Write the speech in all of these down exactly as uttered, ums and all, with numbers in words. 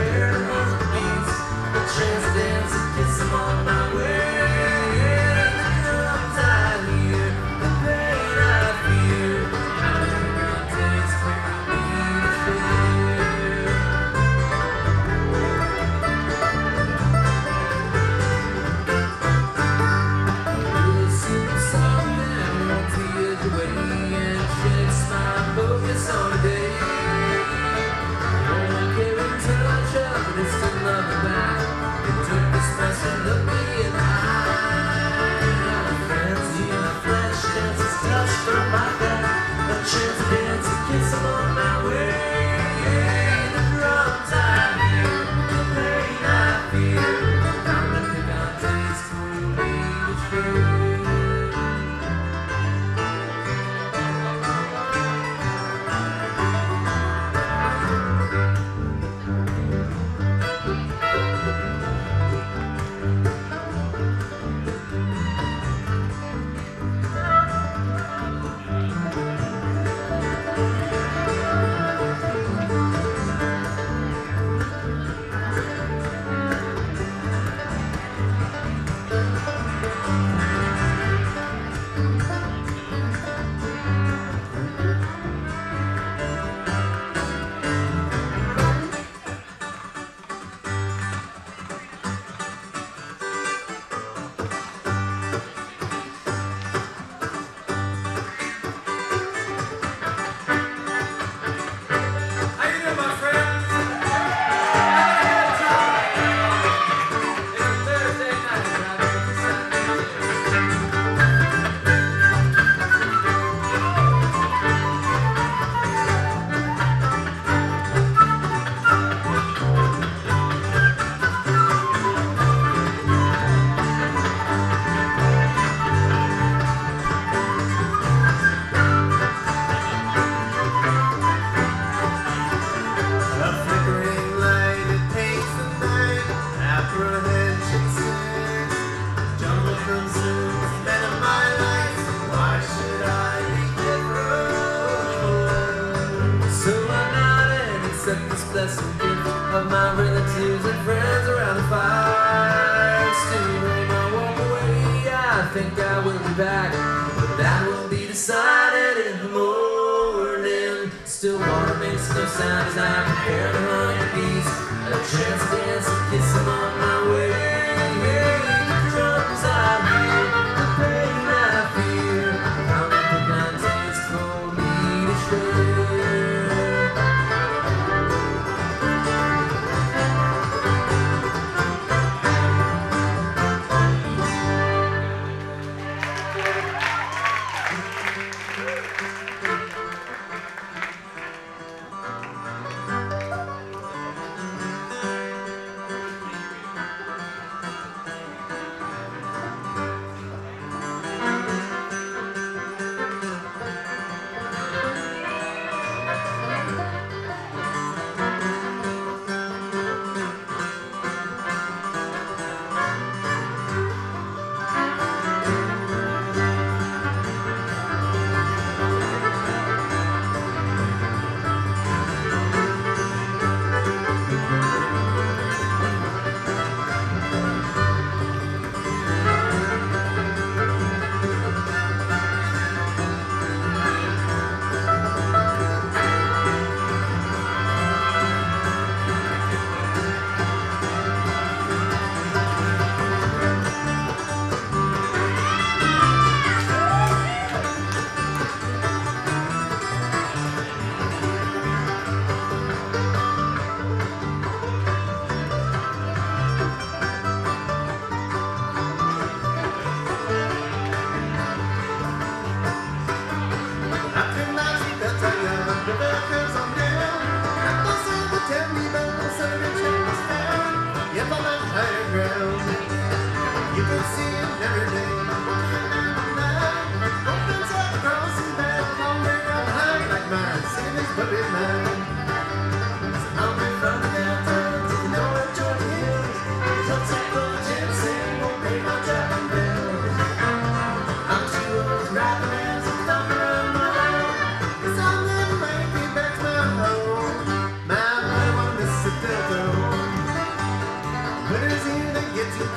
My boy, want to sit there,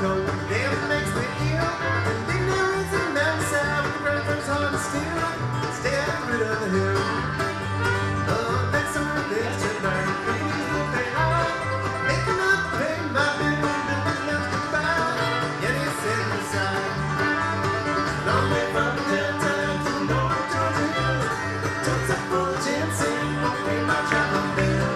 cold. Damn makes me ill. And ignorance and downside with the breakfast hard to steal. Stay out of rid of the hill. Oh, next on the list to learn. Companies will pay high. Making up pay my bill and do what's left to buy. Yet it's set aside. Long way from the Delta to the North Georgia hills. Took some full ginseng, won't pay my travel bill.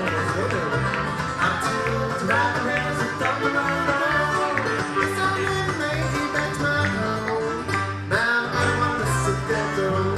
I'm too old to ride the rails and thumb around the road. It's only maybe back to my home. Now I want to sit there though.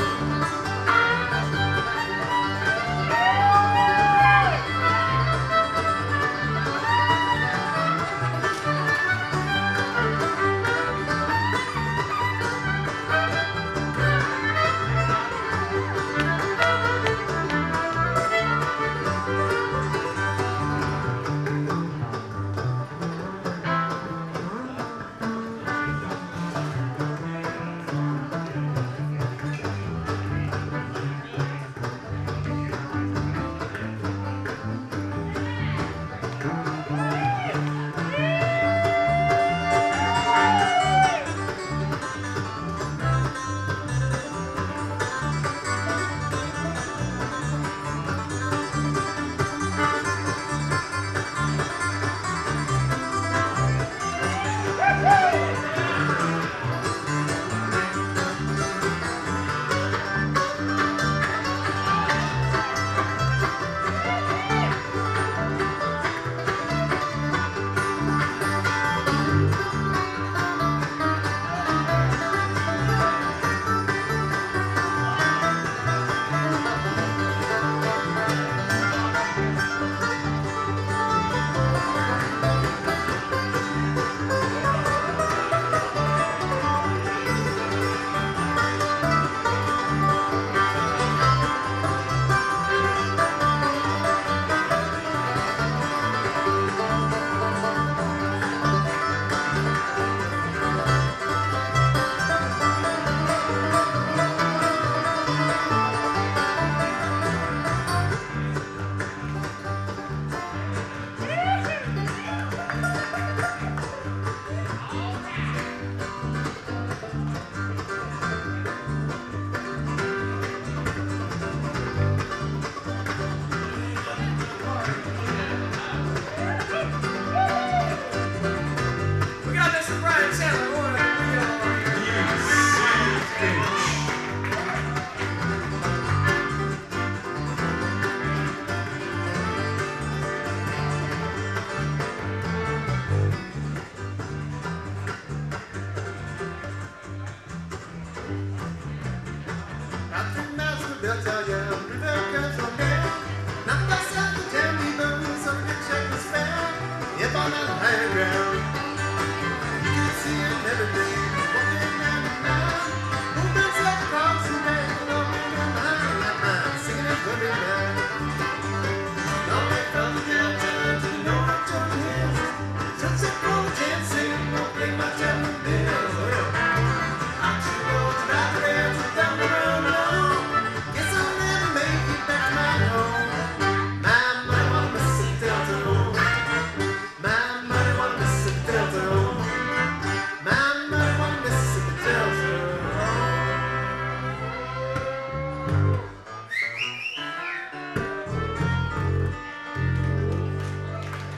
I'll tell you